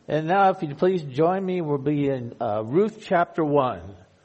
And now, if you'd please join me, we'll be in Ruth chapter 1.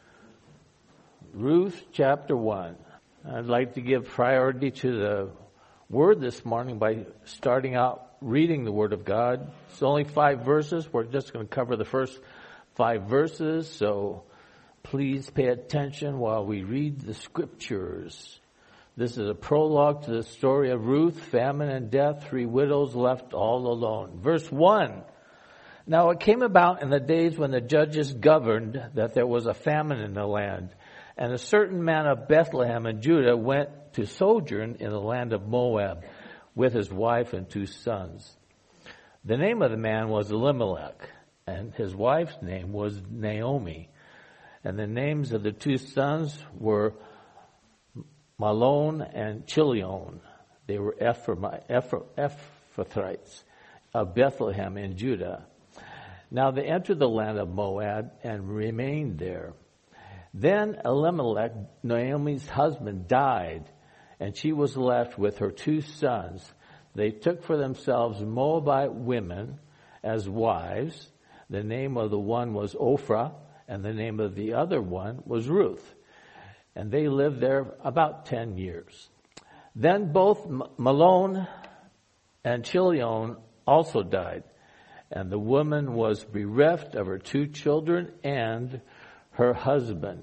Ruth chapter 1. I'd like to give priority to the Word this morning by starting out reading the Word of God. It's only 5 verses. We're just going to cover the first 5 verses, so please pay attention while we read the Scriptures. This is a prologue to the story of Ruth, famine and death, 3 widows left all alone. Verse 1. Now it came about in the days when the judges governed that there was a famine in the land, and a certain man of Bethlehem in Judah went to sojourn in the land of Moab with his wife and 2 sons. The name of the man was Elimelech, and his wife's name was Naomi. And the names of the 2 sons were Mahlon and Chilion. They were Ephrathites of Bethlehem in Judah. Now they entered the land of Moab and remained there. Then Elimelech, Naomi's husband, died, and she was left with her 2 sons. They took for themselves Moabite women as wives. The name of the one was Ophrah, and the name of the other one was Ruth. And they lived there about 10 years. Then both Mahlon and Chilion also died. And the woman was bereft of her 2 children and her husband.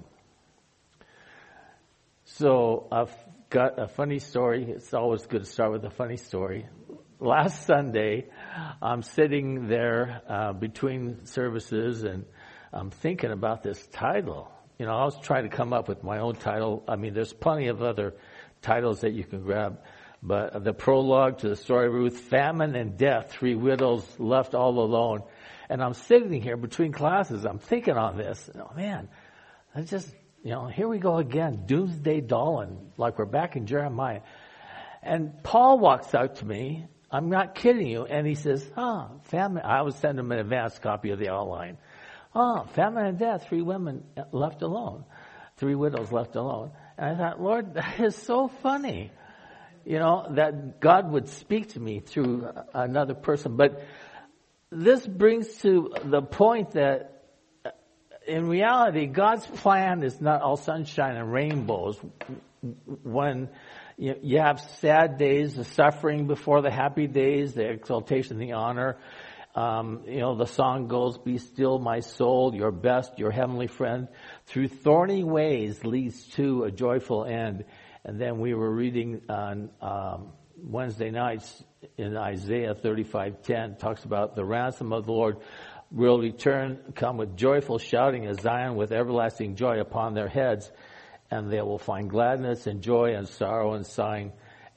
So I've got a funny story. It's always good to start with a funny story. Last Sunday, I'm sitting there between services, and I'm thinking about this title. You know, I was trying to come up with my own title. I mean, there's plenty of other titles that you can grab. But the prologue to the story of Ruth, famine and death, 3 widows left all alone. And I'm sitting here between classes. I'm thinking on this. Oh, man, I just, here we go again. Doomsday Dolan, like we're back in Jeremiah. And Paul walks out to me. I'm not kidding you. And he says, famine. I always send him an advanced copy of the outline. Famine and death, 3 women left alone. 3 widows left alone. And I thought, Lord, that is so funny. That God would speak to me through another person. But this brings to the point that in reality, God's plan is not all sunshine and rainbows. When you have sad days, the suffering before the happy days, the exaltation, the honor. The song goes, be still my soul, your best, your heavenly friend, through thorny ways leads to a joyful end. And then we were reading on Wednesday nights in Isaiah 35:10, talks about the ransom of the Lord will return, come with joyful shouting as Zion, with everlasting joy upon their heads, and they will find gladness and joy, and sorrow and sighing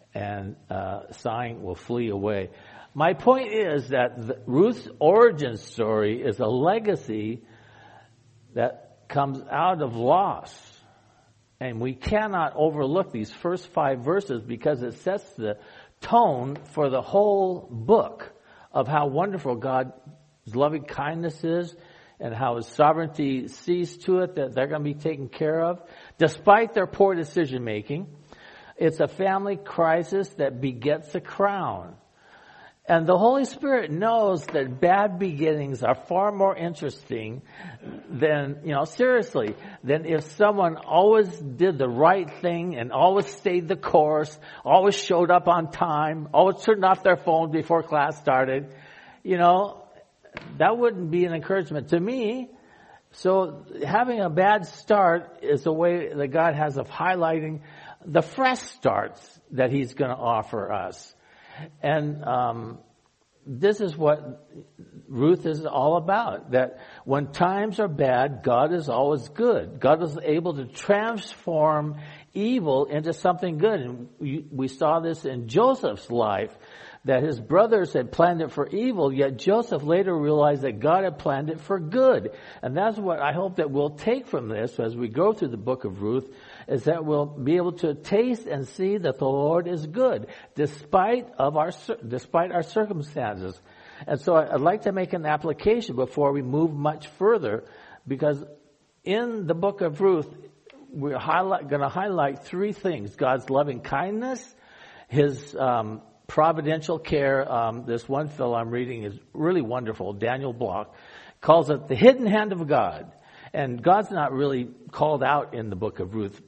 will flee away. My point is that Ruth's origin story is a legacy that comes out of loss. And we cannot overlook these first 5 verses because it sets the tone for the whole book of how wonderful God's loving kindness is and how His sovereignty sees to it that they're going to be taken care of. Despite their poor decision making, it's a family crisis that begets a crown. And the Holy Spirit knows that bad beginnings are far more interesting than if someone always did the right thing and always stayed the course, always showed up on time, always turned off their phone before class started. That wouldn't be an encouragement to me. So having a bad start is a way that God has of highlighting the fresh starts that He's going to offer us. And this is what Ruth is all about, that when times are bad, God is always good. God is able to transform evil into something good. And we saw this in Joseph's life, that his brothers had planned it for evil, yet Joseph later realized that God had planned it for good. And that's what I hope that we'll take from this as we go through the book of Ruth, is that we'll be able to taste and see that the Lord is good, despite our circumstances. And so I'd like to make an application before we move much further, because in the book of Ruth, we're going to highlight 3 things: God's loving kindness, His providential care. This one fellow I'm reading is really wonderful. Daniel Block calls it the hidden hand of God. And God's not really called out in the book of Ruth,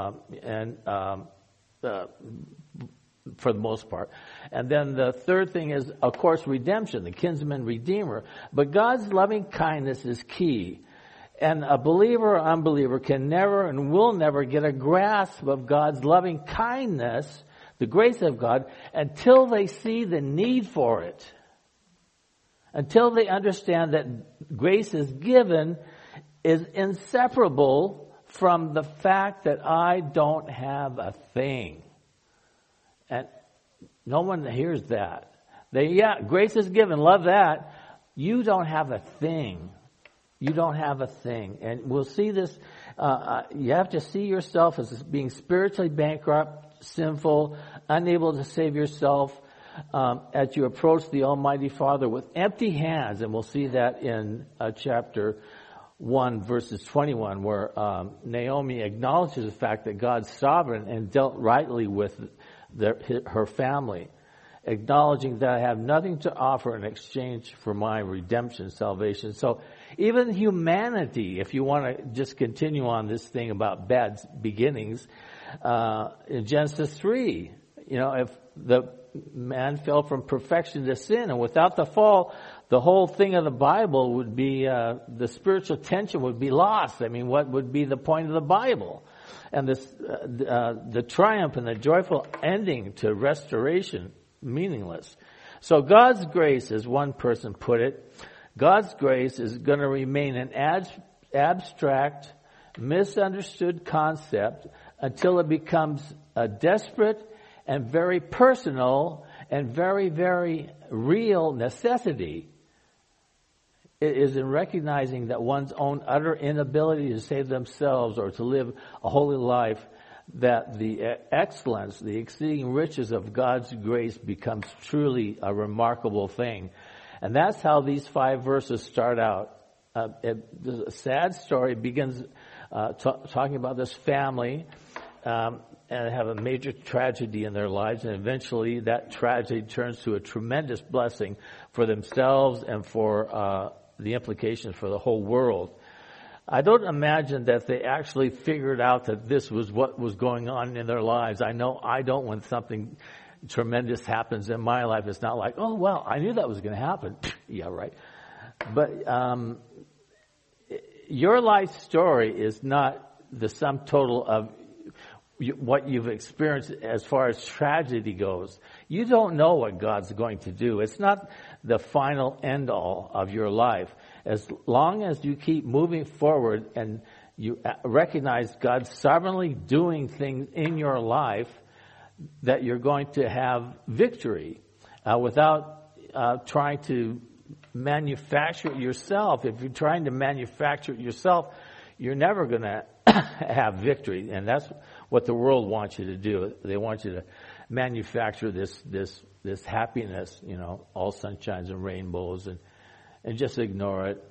for the most part. And then the third thing is, of course, redemption, the kinsman redeemer. But God's loving kindness is key. And a believer or unbeliever can never and will never get a grasp of God's loving kindness, the grace of God, until they see the need for it. Until they understand that grace is given is inseparable from the fact that I don't have a thing. And no one hears that. Grace is given, love that. You don't have a thing. You don't have a thing. And we'll see this, you have to see yourself as being spiritually bankrupt, sinful, unable to save yourself, as you approach the Almighty Father with empty hands. And we'll see that in chapter 1 verses 21, where Naomi acknowledges the fact that God's sovereign and dealt rightly with her family, acknowledging that I have nothing to offer in exchange for my redemption, salvation. So even humanity, if you want to just continue on this thing about bad beginnings, in Genesis 3, if the man fell from perfection to sin, and without the fall, the whole thing of the Bible would be, the spiritual tension would be lost. I mean, what would be the point of the Bible? And this, the triumph and the joyful ending to restoration, meaningless. So God's grace, as one person put it, God's grace is going to remain an abstract, misunderstood concept until it becomes a desperate and very personal and very, very real necessity. It is in recognizing that one's own utter inability to save themselves or to live a holy life that the excellence, the exceeding riches of God's grace becomes truly a remarkable thing. And that's how these 5 verses start out. The sad story begins talking about this family and have a major tragedy in their lives, and eventually that tragedy turns to a tremendous blessing for themselves and for the implications for the whole world. I don't imagine that they actually figured out that this was what was going on in their lives. I know I don't when something tremendous happens in my life. It's not like, oh, well, I knew that was going to happen. Yeah, right. But your life story is not the sum total of what you've experienced as far as tragedy goes. You don't know what God's going to do. It's not the final end all of your life. As long as you keep moving forward and you recognize God sovereignly doing things in your life, that you're going to have victory without trying to manufacture it yourself. If you're trying to manufacture it yourself, you're never going to have victory. And that's what the world wants you to do. They want you to manufacture this happiness, all sunshines and rainbows, and just ignore it.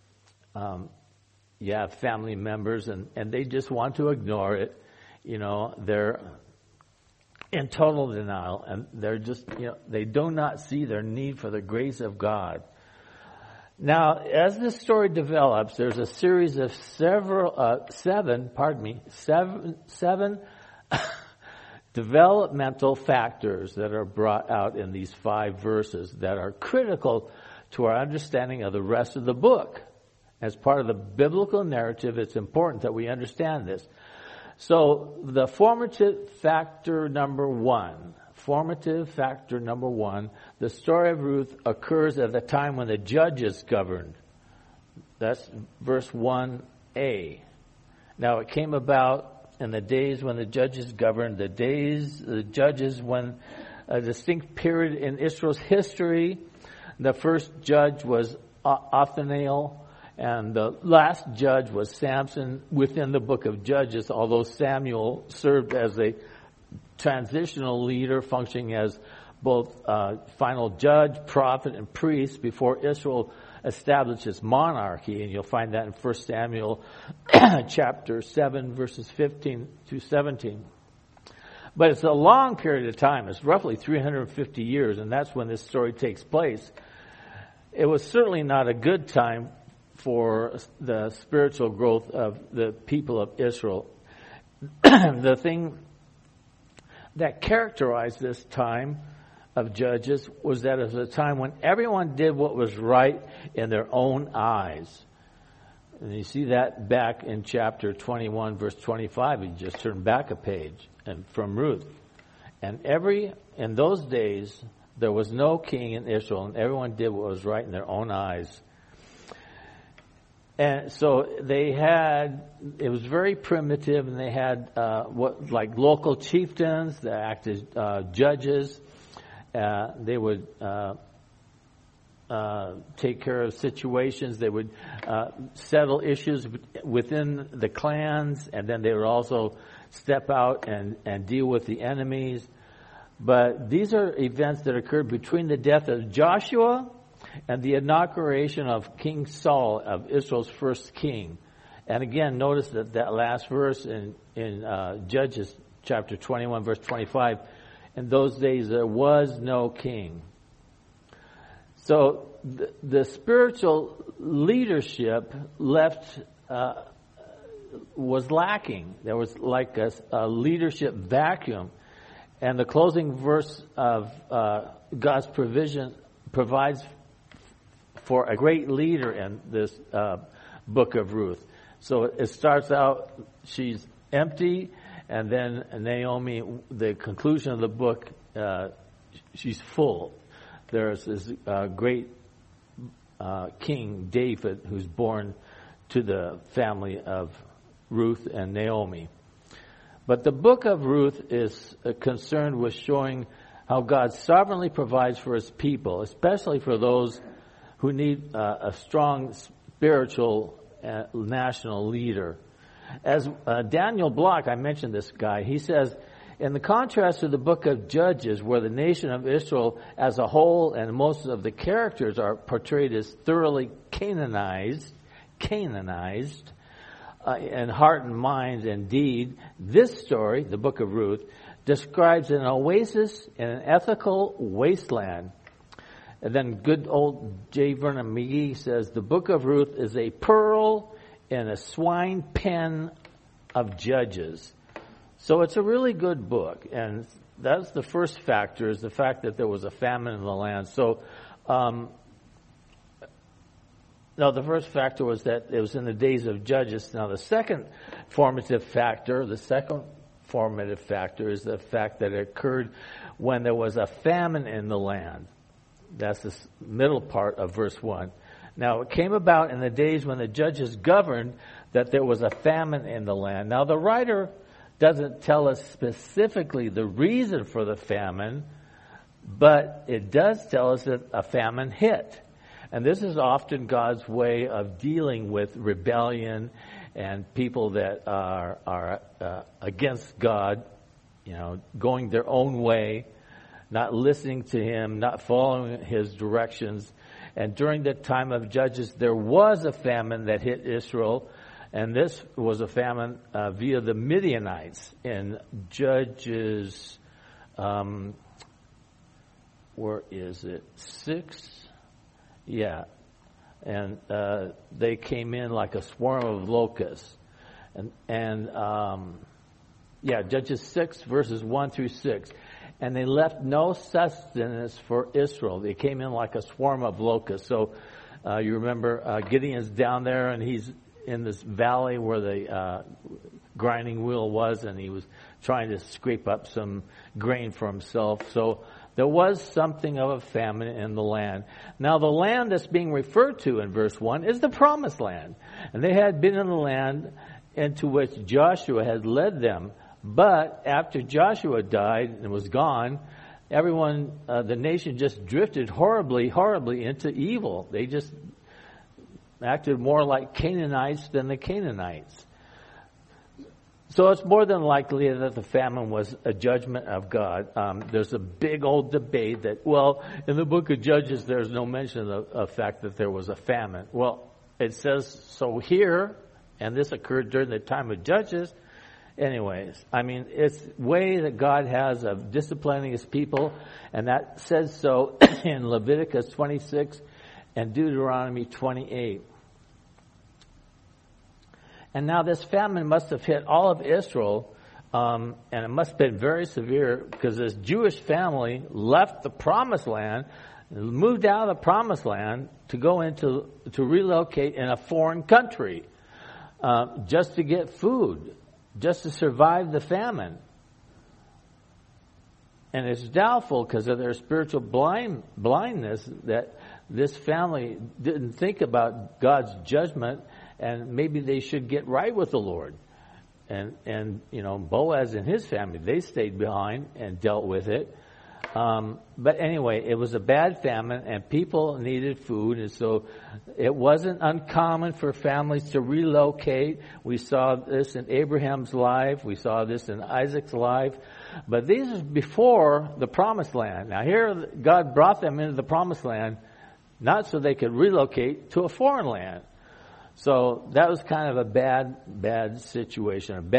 You have family members and they just want to ignore it. They're in total denial, and they're just, they do not see their need for the grace of God. Now, as this story develops, there's a series of seven developmental factors that are brought out in these 5 verses that are critical to our understanding of the rest of the book. As part of the biblical narrative, it's important that we understand this. So, the formative factor number 1, the story of Ruth occurs at the time when the judges governed. That's verse 1a. Now, it came about in the days when the judges governed, the judges when a distinct period in Israel's history. The first judge was Othniel, and the last judge was Samson within the book of Judges, although Samuel served as a transitional leader, functioning as both final judge, prophet, and priest before Israel established its monarchy. And you'll find that in 1 Samuel chapter 7, verses 15 to 17. But it's a long period of time. It's roughly 350 years, and that's when this story takes place. It was certainly not a good time for the spiritual growth of the people of Israel. The thing that characterized this time of Judges was that it was a time when everyone did what was right in their own eyes. And you see that back in chapter 21, verse 25. You just turn back a page and from Ruth. And in those days, there was no king in Israel, and everyone did what was right in their own eyes. And so it was very primitive, and they had like local chieftains that acted judges. They would take care of situations. They would settle issues within the clans, and then they would also step out and deal with the enemies. But these are events that occurred between the death of Joshua and the inauguration of King Saul, of Israel's first king. And again, notice that last verse in Judges chapter 21, verse 25, in those days there was no king. So the spiritual leadership was lacking. There was like a leadership vacuum. And the closing verse of God's provision provides for a great leader in this book of Ruth. So it starts out, she's empty, and then Naomi, the conclusion of the book, she's full. There's this great King David who's born to the family of Ruth and Naomi. But the book of Ruth is concerned with showing how God sovereignly provides for his people, especially for those who need a strong spiritual national leader. As Daniel Block, I mentioned this guy, he says, in the contrast to the book of Judges, where the nation of Israel as a whole and most of the characters are portrayed as thoroughly Canaanized, in heart and mind and deed, this story, the book of Ruth, describes an oasis in an ethical wasteland. And then good old J. Vernon McGee says, the book of Ruth is a pearl in a swine pen of judges. So it's a really good book. And that's the first factor, is the fact that there was a famine in the land. So, no, the first factor was that it was in the days of Judges. Now, the second formative factor is the fact that it occurred when there was a famine in the land. That's the middle part of verse 1. Now, it came about in the days when the judges governed that there was a famine in the land. Now, the writer doesn't tell us specifically the reason for the famine, but it does tell us that a famine hit. And this is often God's way of dealing with rebellion and people that are against God, going their own way, not listening to him, not following his directions. And during the time of Judges, there was a famine that hit Israel, and this was a famine via the Midianites in Judges, where is it, 6? Yeah, and they came in like a swarm of locusts. And Judges 6, verses 1 through 6. And they left no sustenance for Israel. They came in like a swarm of locusts. So you remember Gideon's down there, and he's in this valley where the grinding wheel was, and he was trying to scrape up some grain for himself. So there was something of a famine in the land. Now, the land that's being referred to in verse 1 is the promised land. And they had been in the land into which Joshua had led them. But after Joshua died and was gone, the nation just drifted horribly into evil. They just acted more like Canaanites than the Canaanites. So it's more than likely that the famine was a judgment of God. There's a big old debate that, in the book of Judges, there's no mention of the fact that there was a famine. Well, it says so here, and this occurred during the time of Judges. anyways, I mean, it's way that God has of disciplining his people, and that says so in Leviticus 26 and Deuteronomy 28. And now this famine must have hit all of Israel, and it must have been very severe, because this Jewish family left the promised land, moved out of the promised land to go to relocate in a foreign country, just to get food, just to survive the famine. And it's doubtful, because of their spiritual blindness, that this family didn't think about God's judgment, and maybe they should get right with the Lord. And Boaz and his family, they stayed behind and dealt with it. But anyway, it was a bad famine, and people needed food, and so it wasn't uncommon for families to relocate. We saw this in Abraham's life. We saw this in Isaac's life. But these are before the promised land. Now here, God brought them into the promised land, not so they could relocate to a foreign land. So that was kind of a bad situation, a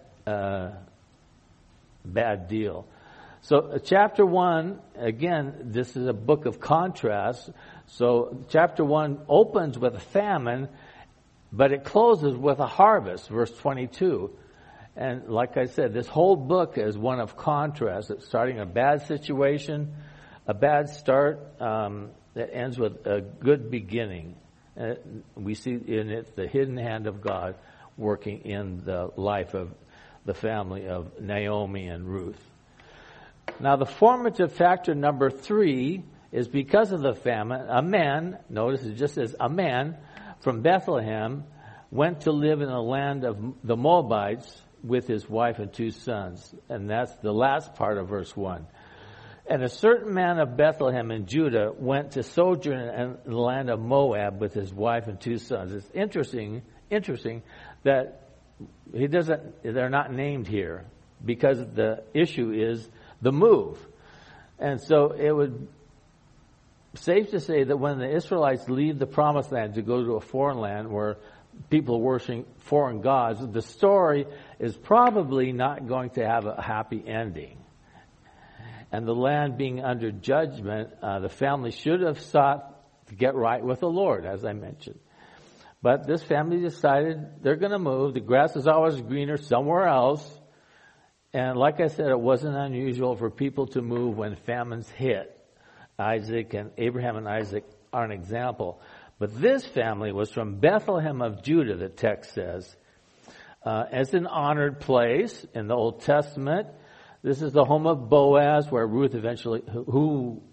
bad deal. So chapter 1, again, this is a book of contrast. So chapter 1 opens with a famine, but it closes with a harvest, verse 22. And like I said, this whole book is one of contrast. It's starting a bad situation, a bad start, that ends with a good beginning. We see in it the hidden hand of God working in the life of the family of Naomi and Ruth. Now, the formative factor number 3 is because of the famine, a man, notice it just says a man from Bethlehem went to live in the land of the Moabites with his wife and 2 sons. And that's the last part of verse 1. And a certain man of Bethlehem in Judah went to sojourn in the land of Moab with his wife and 2 sons. It's interesting that they're not named here, because the issue is the move. And so it would safe to say that when the Israelites leave the promised land to go to a foreign land where people worshiping foreign gods, the story is probably not going to have a happy ending. And the land being under judgment, the family should have sought to get right with the Lord, as I mentioned. But this family decided they're going to move. The grass is always greener somewhere else. And like I said, it wasn't unusual for people to move when famines hit. Abraham and Isaac are an example. But this family was from Bethlehem of Judah, the text says, as an honored place in the Old Testament. This is the home of Boaz, where whom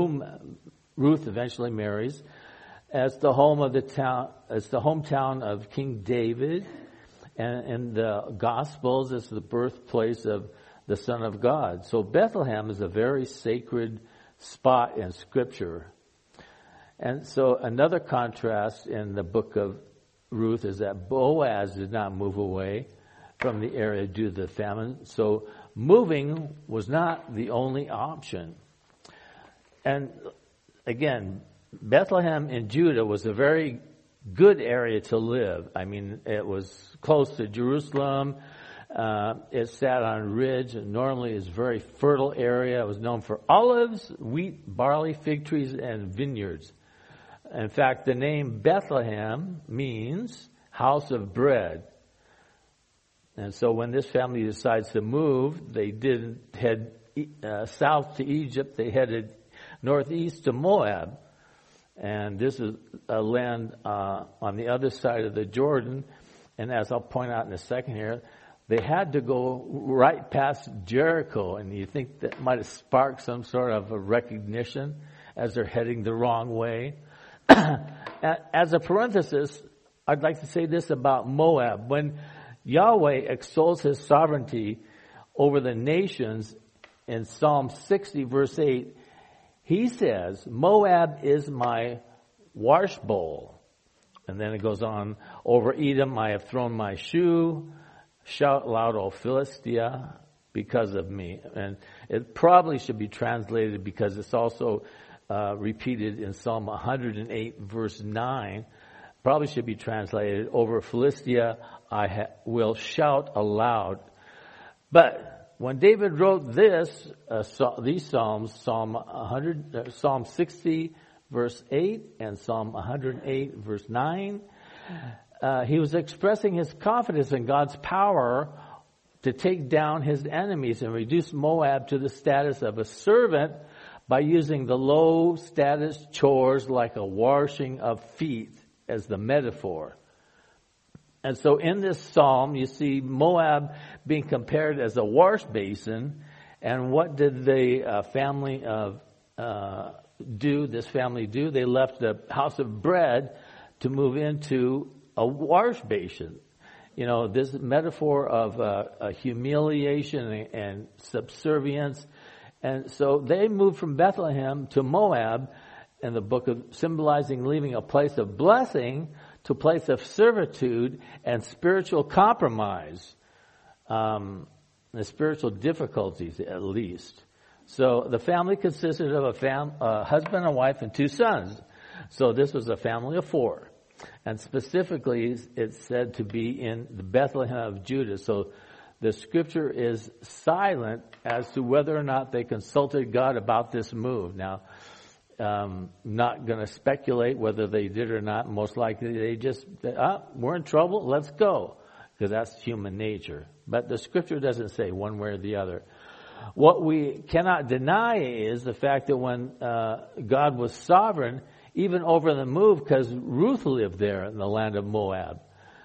Ruth eventually marries, as the home of the town, as the hometown of King David, and in the Gospels, it's the birthplace of the Son of God. So Bethlehem is a very sacred spot in Scripture. And so another contrast in the book of Ruth is that Boaz did not move away from the area due to the famine. So moving was not the only option. And again, Bethlehem in Judah was a very good area to live. I mean, it was close to Jerusalem. It sat on a ridge, and normally is a very fertile area. It was known for olives, wheat, barley, fig trees, and vineyards. In fact, the name Bethlehem means house of bread. And so when this family decides to move, they didn't head south to Egypt. They headed northeast to Moab. And this is a land on the other side of the Jordan. And as I'll point out in a second here, they had to go right past Jericho. And you think that might have sparked some sort of a recognition as they're heading the wrong way. As a parenthesis, I'd like to say this about Moab. When Yahweh extols his sovereignty over the nations in Psalm 60, verse 8, he says, Moab is my wash bowl. And then it goes on, over Edom I have thrown my shoe. Shout loud, O Philistia, because of me. And it probably should be translated, because it's also repeated in Psalm 108, verse 9. Probably should be translated, over Philistia I will shout aloud. But when David wrote these Psalms, Psalm 60 verse 8 and Psalm 108 verse 9, he was expressing his confidence in God's power to take down his enemies and reduce Moab to the status of a servant by using the low status chores like a washing of feet as the metaphor. And so in this psalm, you see Moab being compared as a wash basin. And what did the family do? This family do? They left the house of bread to move into a wash basin. You know, this metaphor of a humiliation and subservience. And so they moved from Bethlehem to Moab in the book of symbolizing leaving a place of blessing to a place of servitude and spiritual compromise, the spiritual difficulties at least. So the family consisted of a husband, a wife, and 2 sons. So this was a family of 4. And specifically, it's said to be in the Bethlehem of Judah. So the scripture is silent as to whether or not they consulted God about this move. Now, not going to speculate whether they did or not. Most likely they just, we're in trouble, let's go. Because that's human nature. But the scripture doesn't say one way or the other. What we cannot deny is the fact that when God was sovereign, even over the move, because Ruth lived there in the land of Moab.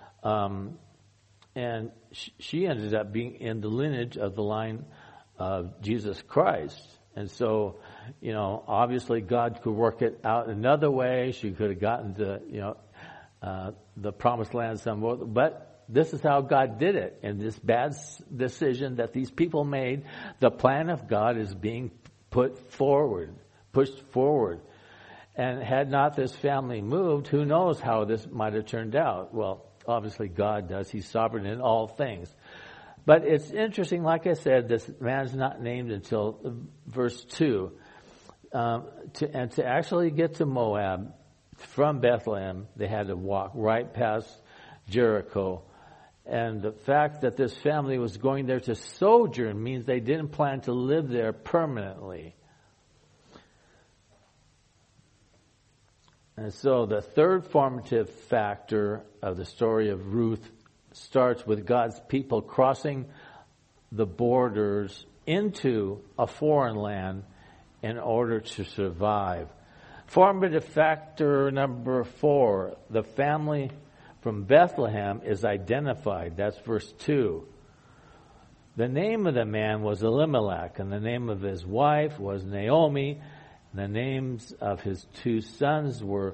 And she ended up being in the lineage of the line of Jesus Christ. And so, you know, obviously God could work it out another way. She could have gotten to, the promised land somewhere. But this is how God did it. And this bad decision that these people made, the plan of God is being pushed forward. And had not this family moved, who knows how this might have turned out. Well, obviously God does. He's sovereign in all things. But it's interesting, like I said, this man's not named until verse 2. To actually get to Moab from Bethlehem, they had to walk right past Jericho. And the fact that this family was going there to sojourn means they didn't plan to live there permanently. And so the third formative factor of the story of Ruth starts with God's people crossing the borders into a foreign land in order to survive. Formative factor number 4, the family from Bethlehem is identified. That's verse 2. The name of the man was Elimelech, and the name of his wife was Naomi. The names of his 2 sons were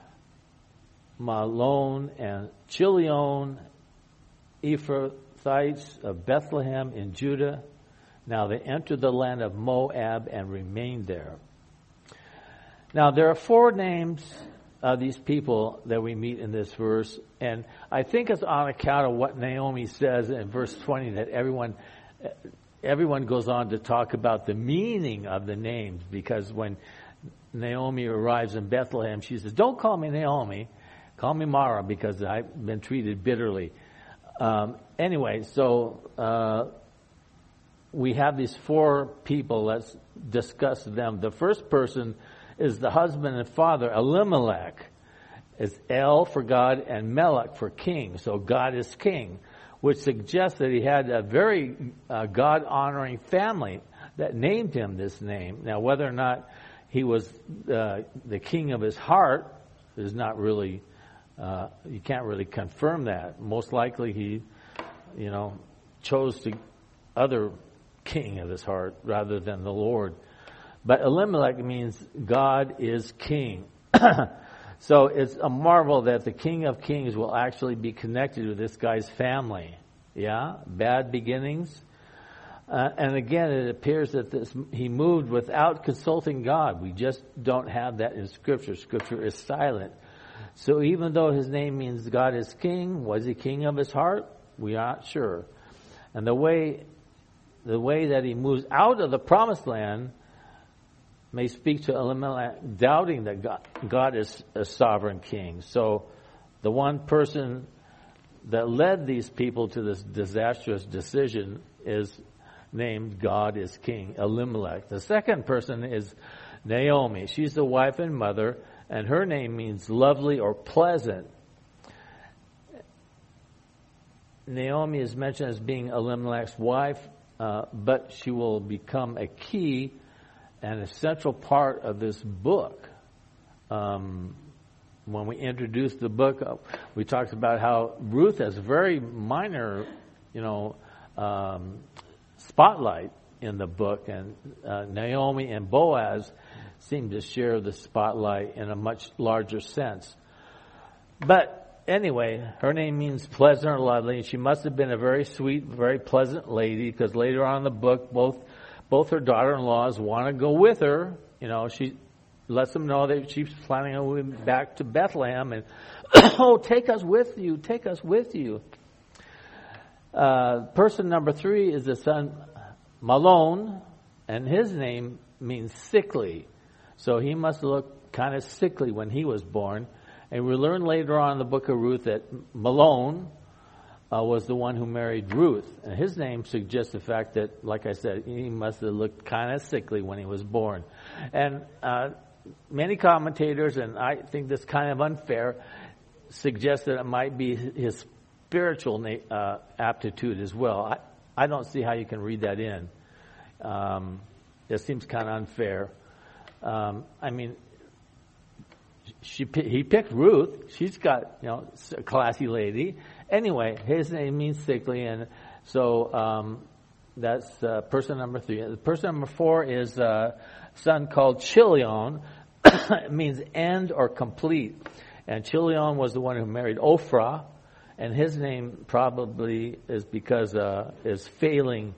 Mahlon and Chilion, Ephrathites of Bethlehem in Judah. Now they entered the land of Moab and remained there. Now there are 4 names of these people that we meet in this verse, and I think it's on account of what Naomi says in verse 20 that everyone goes on to talk about the meaning of the names, because when Naomi arrives in Bethlehem, she says, "Don't call me Naomi, call me Mara, because I've been treated bitterly." Anyway, so we have these 4 people. Let's discuss them. The first person is the husband and father, Elimelech. It's El for God and Melech for king. So God is king, which suggests that he had a very God-honoring family that named him this name. Now, whether or not he was the king of his heart is not really, you can't really confirm that. Most likely he, chose the other king of his heart rather than the Lord. But Elimelech means God is king. So it's a marvel that the King of Kings will actually be connected with this guy's family. Yeah, bad beginnings. And again, it appears that he moved without consulting God. We just don't have that in Scripture. Scripture is silent. So even though his name means God is king, was he king of his heart? We are not sure. And the way that he moves out of the promised land may speak to Elimelech doubting that God is a sovereign king. So the one person that led these people to this disastrous decision is named God is King, Elimelech. The second person is Naomi. She's the wife and mother, and her name means lovely or pleasant. Naomi is mentioned as being Elimelech's wife, but she will become a key and a central part of this book. When we introduced the book, we talked about how Ruth has a very minor, spotlight in the book, and Naomi and Boaz seem to share the spotlight in a much larger sense. But anyway, her name means pleasant or lovely. She must have been a very sweet, very pleasant lady, because later on in the book, both her daughter-in-laws want to go with her. She lets them know that she's planning on moving back to Bethlehem, and take us with you, take us with you. Person number 3 is the son Malon, and his name means sickly. So he must look kind of sickly when he was born. And we learn later on in the book of Ruth that Malon was the one who married Ruth. And his name suggests the fact that, like I said, he must have looked kind of sickly when he was born. And many commentators, and I think this kind of unfair, suggest that it might be his spiritual aptitude as well. I don't see how you can read that in. It seems kind of unfair. He picked Ruth. She's got, a classy lady. Anyway, his name means sickly, and so that's person number 3. Person number 4 is a son called Chilion. It means end or complete. And Chilion was the one who married Ophrah, and his name probably is because is failing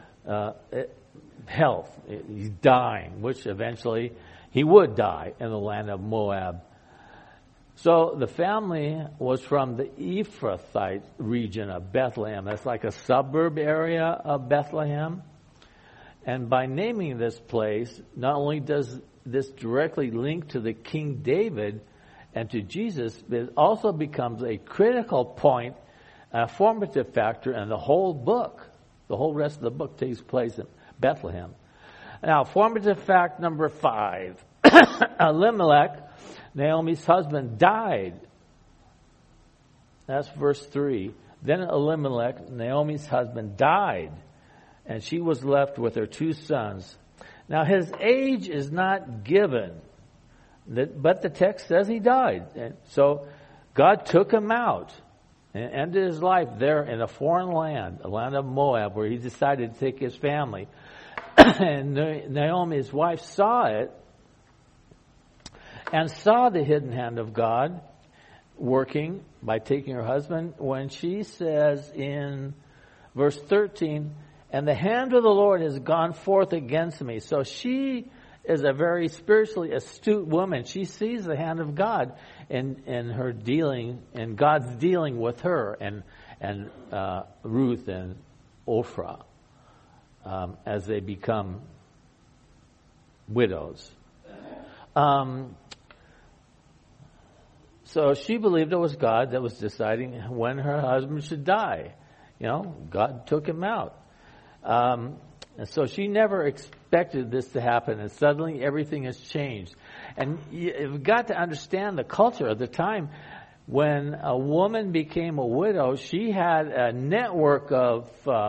health. He's dying, which eventually he would die in the land of Moab. So the family was from the Ephrathite region of Bethlehem. That's like a suburb area of Bethlehem. And by naming this place, not only does this directly link to the King David and to Jesus, but it also becomes a critical point, a formative factor in the whole book. The whole rest of the book takes place in Bethlehem. Now, formative fact number 5. Elimelech, Naomi's husband, died. That's verse 3. Then Elimelech, Naomi's husband, died, and she was left with her 2 sons. Now, his age is not given, but the text says he died. And so God took him out and ended his life there in a foreign land, a land of Moab, where he decided to take his family. And Naomi, his wife, saw it and saw the hidden hand of God working by taking her husband, when she says in verse 13, and the hand of the Lord has gone forth against me. So she is a very spiritually astute woman. She sees the hand of God in her dealing, and God's dealing with her and Ruth and Ophrah as they become widows. So she believed it was God that was deciding when her husband should die. God took him out. And so she never expected this to happen, and suddenly everything has changed. And you've got to understand the culture of the time. When a woman became a widow, she had a network of,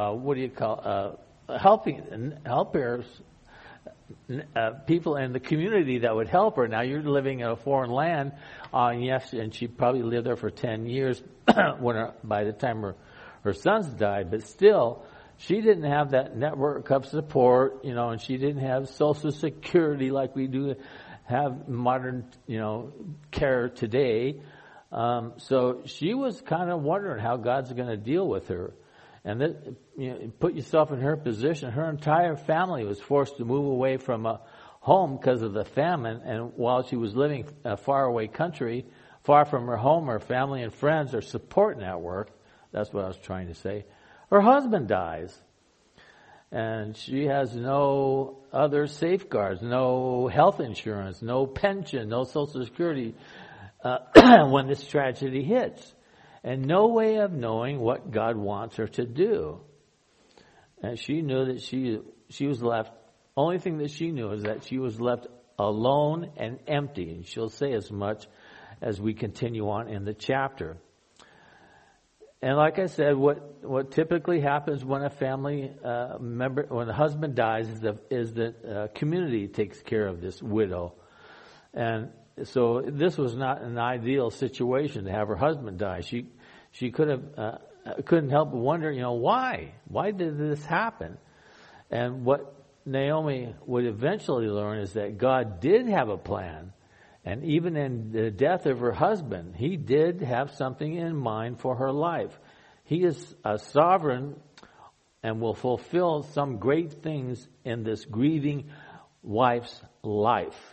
helpers, people in the community that would help her. Now, you're living in a foreign land, yes, and she probably lived there for 10 years by the time her sons died, but still, she didn't have that network of support, and she didn't have Social Security like we do have modern, care today. So she was kind of wondering how God's going to deal with her. And that, put yourself in her position. Her entire family was forced to move away from a home because of the famine. And while she was living in a faraway country, far from her home, her family and friends, her support network, that's what I was trying to say, her husband dies. And she has no other safeguards, no health insurance, no pension, no Social Security when this tragedy hits. And no way of knowing what God wants her to do. And she knew that she was left, only thing that she knew is that she was left alone and empty. And she'll say as much as we continue on in the chapter. And like I said, what typically happens when a family member, when a husband dies, is that community takes care of this widow. And so this was not an ideal situation to have her husband die. She couldn't help but wonder, why? Why did this happen? And what Naomi would eventually learn is that God did have a plan. And even in the death of her husband, he did have something in mind for her life. He is a sovereign and will fulfill some great things in this grieving wife's life.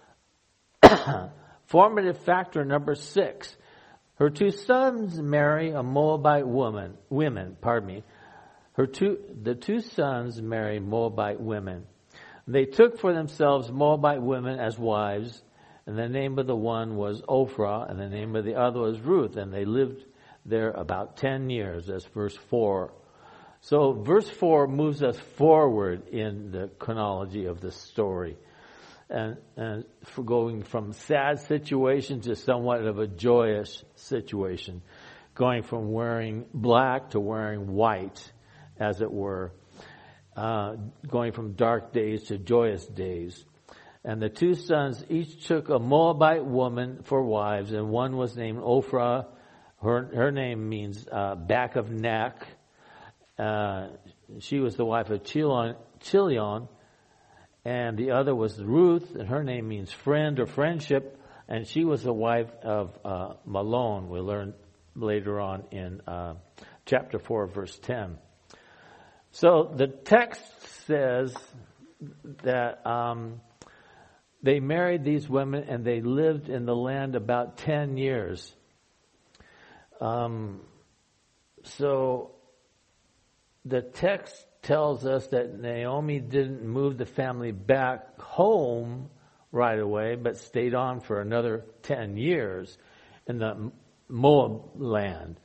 Formative factor number 6. Her 2 sons marry a Moabite women. The 2 sons marry Moabite women. They took for themselves Moabite women as wives, and the name of the one was Ophrah, and the name of the other was Ruth, and they lived there about 10 years. That's verse 4. So verse 4 moves us forward in the chronology of the story, and for going from sad situation to somewhat of a joyous situation, going from wearing black to wearing white, as it were, going from dark days to joyous days. And the 2 sons each took a Moabite woman for wives, and one was named Ophrah. Her name means back of neck. She was the wife of Chilion, and the other was Ruth, and her name means friend or friendship, and she was the wife of Mahlon. We learn later on in chapter 4, verse 10. So the text says that they married these women and they lived in the land about 10 years. So the text tells us that Naomi didn't move the family back home right away, but stayed on for another 10 years in the Moab land.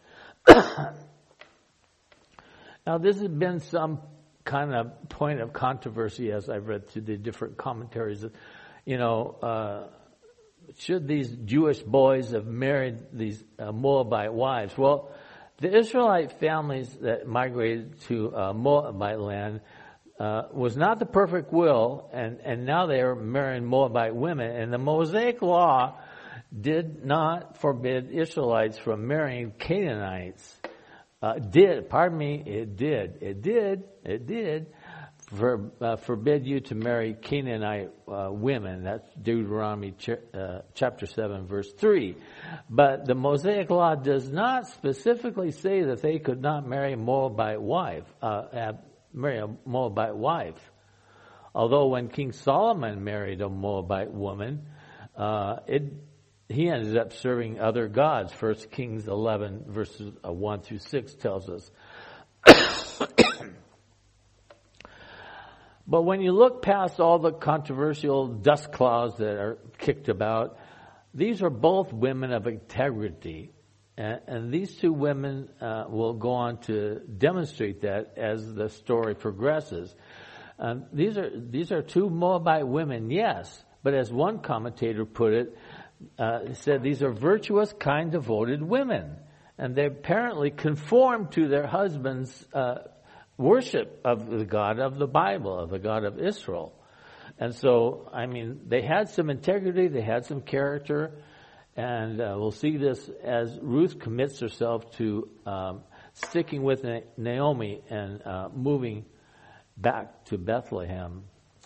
Now, this has been some kind of point of controversy as I've read through the different commentaries. Should these Jewish boys have married these Moabite wives? Well, the Israelite families that migrated to Moabite land was not the perfect will, and now they are marrying Moabite women. And the Mosaic law did not forbid Israelites from marrying Canaanites. It did forbid you to marry Canaanite women. That's Deuteronomy chapter 7, verse 3. But the Mosaic law does not specifically say that they could not marry a Moabite wife. Although when King Solomon married a Moabite woman, he ended up serving other gods. 1 Kings 11, verses 1 through 6 tells us. But when you look past all the controversial dust clouds that are kicked about, these are both women of integrity. And these 2 women will go on to demonstrate that as the story progresses. These are 2 Moabite women, yes, but as one commentator put it, said these are virtuous, kind, devoted women. And they apparently conform to their husbands' worship of the God of the Bible, of the God of Israel. And so, they had some integrity, they had some character, and we'll see this as Ruth commits herself to sticking with Naomi and moving back to Bethlehem.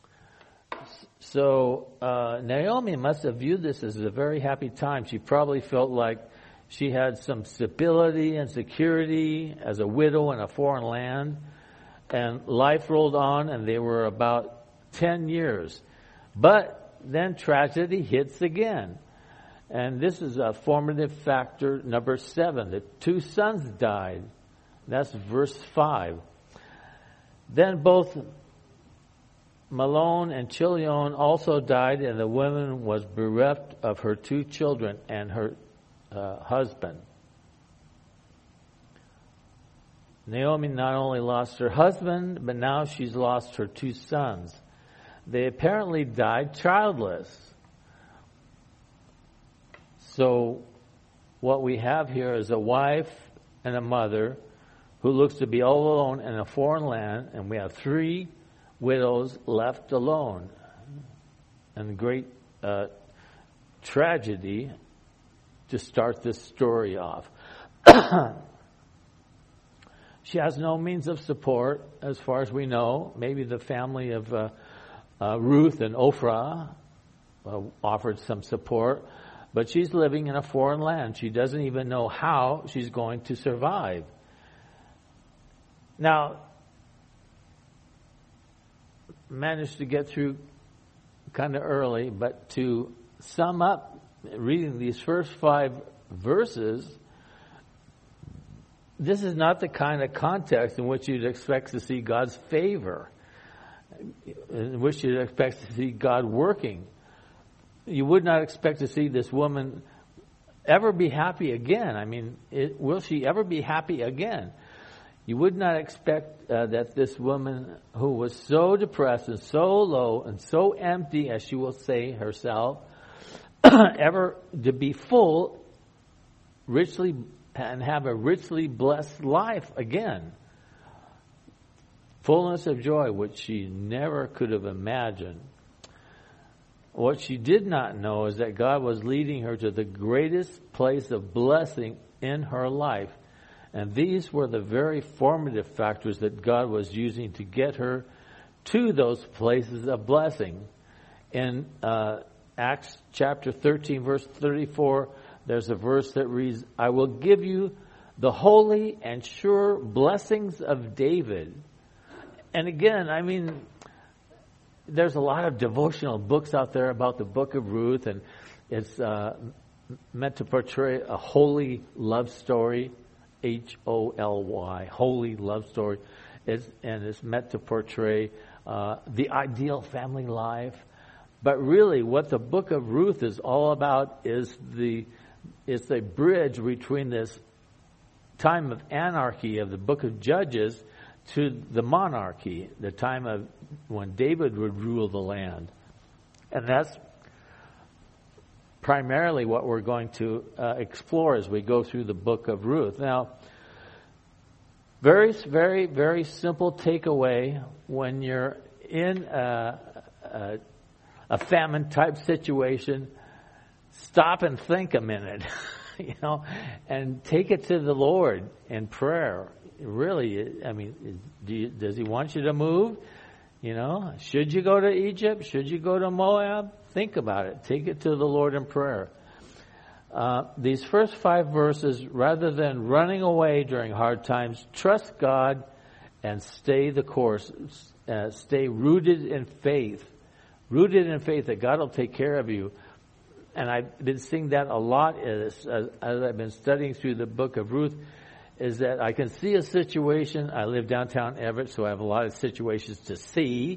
So Naomi must have viewed this as a very happy time. She probably felt like she had some stability and security as a widow in a foreign land. And life rolled on, and they were about 10 years. But then tragedy hits again. And this is a formative factor number 7. The 2 sons died. That's verse 5. Then both Mahlon and Chilion also died, and the woman was bereft of her 2 children and her husband. Naomi not only lost her husband, but now she's lost her 2 sons. They apparently died childless. So what we have here is a wife and a mother who looks to be all alone in a foreign land, and we have 3 widows left alone. And great tragedy to start this story off. She has no means of support, as far as we know. Maybe the family of Ruth and Ophrah offered some support, but she's living in a foreign land. She doesn't even know how she's going to survive. Now, managed to get through kind of early, but to sum up, reading these first 5 verses, this is not the kind of context in which you'd expect to see God's favor, in which you'd expect to see God working. You would not expect to see this woman ever be happy again. I mean, will she ever be happy again? You would not expect that this woman, who was so depressed and so low and so empty, as she will say herself, ever to be full, richly, and have a richly blessed life again. Fullness of joy, which she never could have imagined. What she did not know is that God was leading her to the greatest place of blessing in her life. And these were the very formative factors that God was using to get her to those places of blessing. In Acts chapter 13, verse 34, there's a verse that reads, "I will give you the holy and sure blessings of David." And again, I mean, there's a lot of devotional books out there about the book of Ruth, and it's meant to portray a holy love story. Holy, holy love story. It's meant to portray the ideal family life. But really, what the book of Ruth is all about is it's a bridge between this time of anarchy of the book of Judges to the monarchy, the time of when David would rule the land. And that's primarily what we're going to explore as we go through the book of Ruth. Now, very, very, very simple takeaway when you're in a famine type situation. Stop and think a minute, and take it to the Lord in prayer. Really, I mean, does He want you to move? Should you go to Egypt? Should you go to Moab? Think about it. Take it to the Lord in prayer. These first 5 verses, rather than running away during hard times, trust God and stay the course. Stay rooted in faith. Rooted in faith that God will take care of you. And I've been seeing that a lot as I've been studying through the book of Ruth, is that I can see a situation. I live downtown Everett, so I have a lot of situations to see.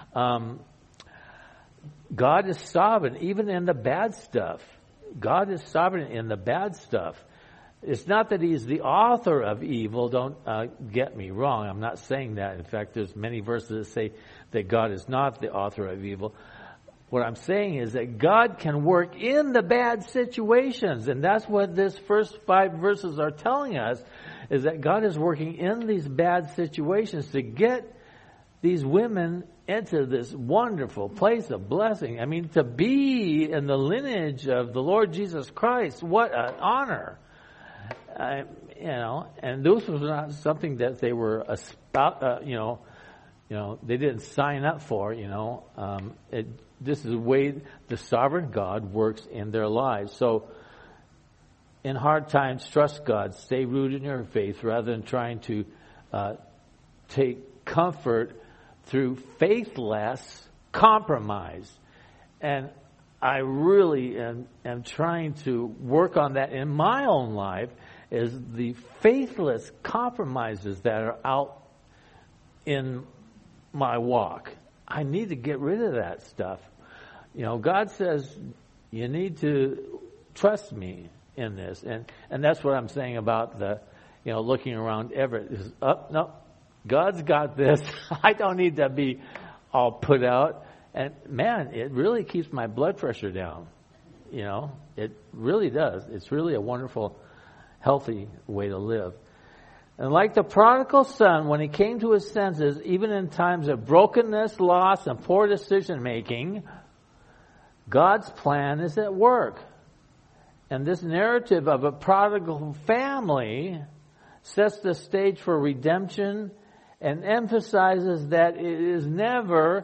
God is sovereign, even in the bad stuff. God is sovereign in the bad stuff. It's not that He's the author of evil. Don't get me wrong. I'm not saying that. In fact, there's many verses that say that God is not the author of evil. What I'm saying is that God can work in the bad situations. And that's what this first 5 verses are telling us, is that God is working in these bad situations to get these women into this wonderful place of blessing. I mean, to be in the lineage of the Lord Jesus Christ, what an honor. And this was not something that they were they didn't sign up for. This is the way the sovereign God works in their lives. So, in hard times, trust God. Stay rooted in your faith rather than trying to take comfort through faithless compromise. And I really am trying to work on that in my own life, is the faithless compromises that are out in my walk. I need to get rid of that stuff. God says you need to trust me in this. And that's what I'm saying about looking around Everett. No, God's got this. I don't need to be all put out. And man, it really keeps my blood pressure down. It really does. It's really a wonderful, healthy way to live. And like the prodigal son, when he came to his senses, even in times of brokenness, loss, and poor decision making, God's plan is at work. And this narrative of a prodigal family sets the stage for redemption and emphasizes that it is never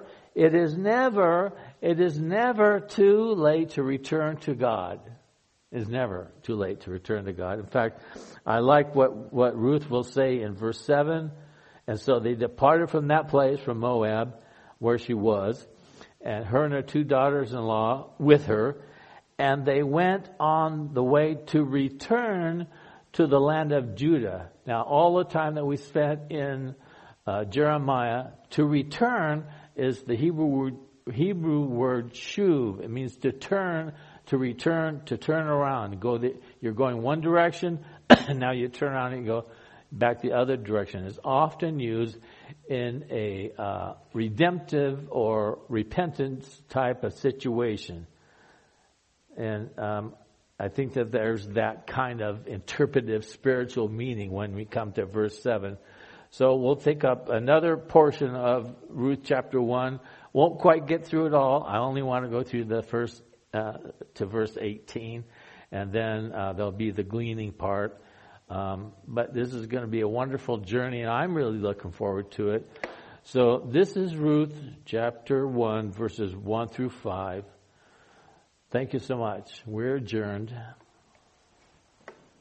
too late to return to God. It is never too late to return to God. In fact, I like what Ruth will say in verse 7. And so they departed from that place, from Moab, where she was, and her and her 2 daughters-in-law with her, and they went on the way to return to the land of Judah. Now, all the time that we spent in Jeremiah, to return is the Hebrew word shuv. It means to turn, to return, to turn around. You're going one direction, and now you turn around and go back the other direction. It's often used in a redemptive or repentance type of situation. And I think that there's that kind of interpretive spiritual meaning when we come to verse 7. So we'll take up another portion of Ruth chapter 1. Won't quite get through it all. I only want to go through the first to verse 18, and then there'll be the gleaning part. But this is going to be a wonderful journey, and I'm really looking forward to it. So this is Ruth chapter 1, verses 1 through 5. Thank you so much. We're adjourned.